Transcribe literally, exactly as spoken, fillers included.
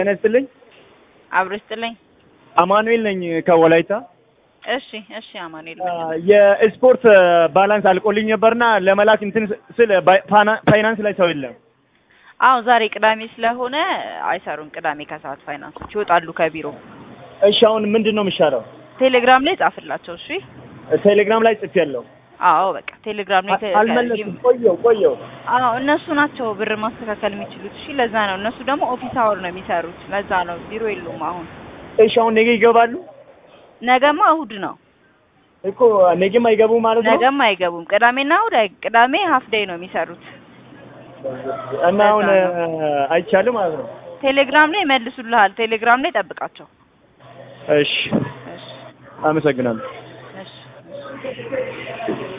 ተነስተልኝ አብረስተልኝ አማኑኤል ነኝ ከወላይታ እሺ እሺ አማኑኤል የስፖርት ባላንስ አልቆልኝ ነበርና ለመላክ እንትን ስለ ፋይናንስ ላይ ሰው የለም አው ዛሬ ቅዳሜ ስለሆነ አይሰሩም ቅዳሜ ከሰዓት ፋይናንሶች ይወጣሉ ከቢሮ እሺ አሁን ምንድነው የሚሻለው ቴሌግራም ላይ ጻፍላቸው እሺ ቴሌግራም ላይ ጽፍ ያለው አዎ በቃ ቴሌግራም ላይ አልመለስም ቆየው ቆየው አዎ እነሱ ናቸው ብር ማስተካከል የሚችሉት እሺ ለዛ ነው እነሱ ደግሞ ኦፊስ አወር ነው የሚሰሩት ለዛ ነው ቢሮ የሉም አሁን እሺ አሁን ነገ ይገባሉ ነገማ እሁድ ነው እኮ ነገም አይገቡ ማለት ነው ነገም አይገቡም ቅዳሜና እሁድ ቅዳሜ ሃፍ ዴይ ነው የሚሰሩት እና አሁን አይቻልም ማለት ነው ቴሌግራም ላይ መልሱልሃል ቴሌግራም ላይ ጠብቃቸው እሺ እሺ አመሰግናለሁ እሺ